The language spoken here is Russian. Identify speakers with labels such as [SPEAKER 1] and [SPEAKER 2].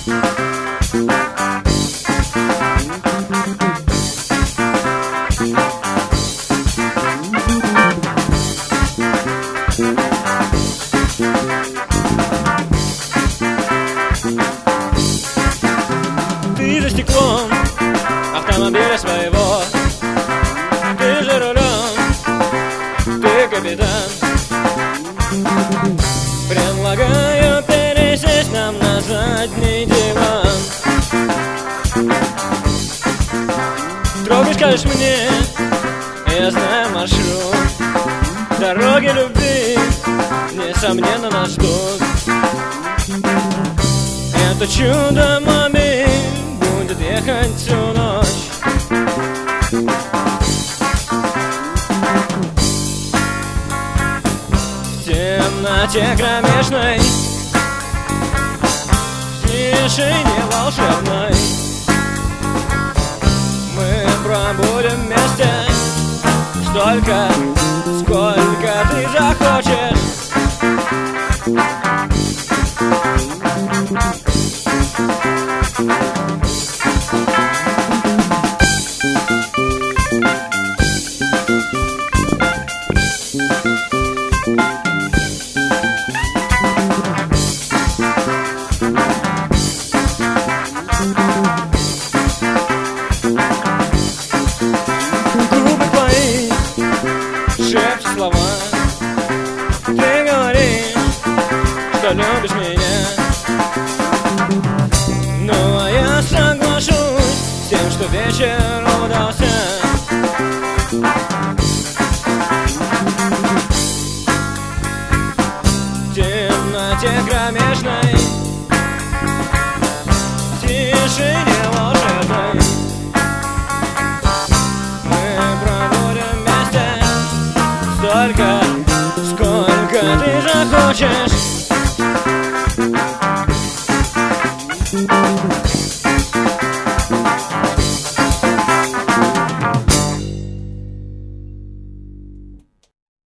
[SPEAKER 1] Ты за стеклом автомобиля своего, ты за рулем, ты капитан. Предлагаю пересесть нам на задний диван. Трогай, скажешь мне, я знаю маршрут. Дороги любви, несомненно, нас ждут. Это чудо-мобиль будет ехать всю ночь. В темноте кромешной, в тишине волшебной мы пробудем вместе столько, сколько ты захочешь. Губы твои шепчут слова, ты говоришь, что любишь меня. Ну а я соглашусь с тем, что вечер удался. В темноте кромешной, в тишине волшебной мы проводим вместе столько, сколько ты захочешь.